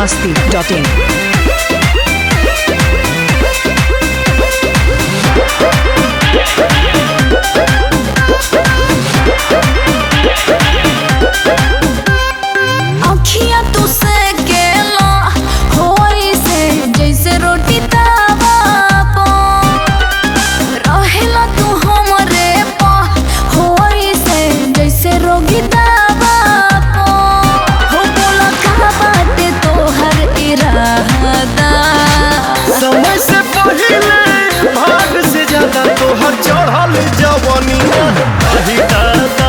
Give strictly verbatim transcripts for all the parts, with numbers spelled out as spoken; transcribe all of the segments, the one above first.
masti dot in. चढ़ल जवनिया आही दादा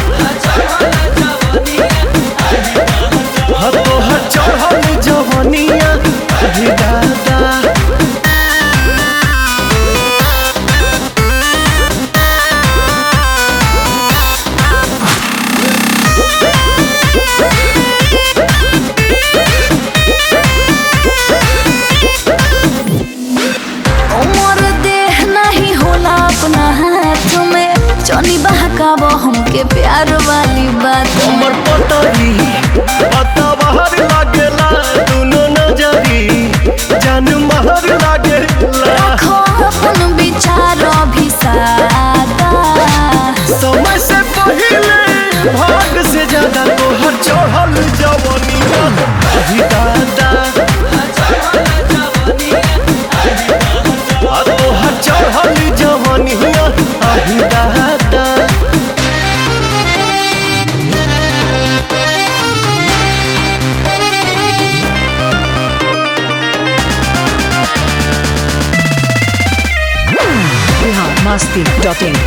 तोहर चढ़ल जवनिया आही दादा चौनी बहकाव हमके प्यार वाली बात हमर पतरी पता बाहर लागेला दुनो नजरी जान महर लागेला रखो अपन विचार भी सादा समय से पहले भाग से ज्यादा तोहर चढ़ल जवनिया आही दादा तोहर चढ़ल जवनिया आही दादा masti dot in.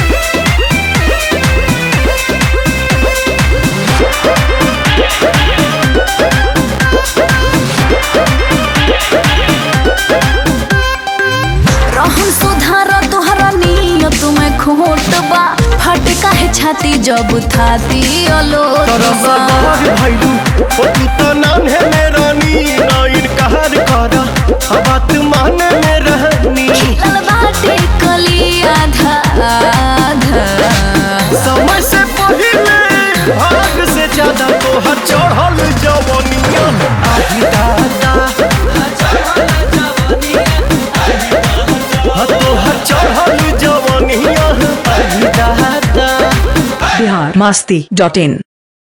रहन सुधार तोहरा नियत में खोट बा फट काहे छाती जब थाती अलोट बा भइलू ओ तू त नान्हे में रानी ना इनकार करा बात माने में रहनी खिलल बाटे कली आधा आधा समय से पहले भाग से ज्यादा तोहर चढ़ल जवनिया आही दादा तोहर चढ़ल जवनिया आही दादा masti dot in.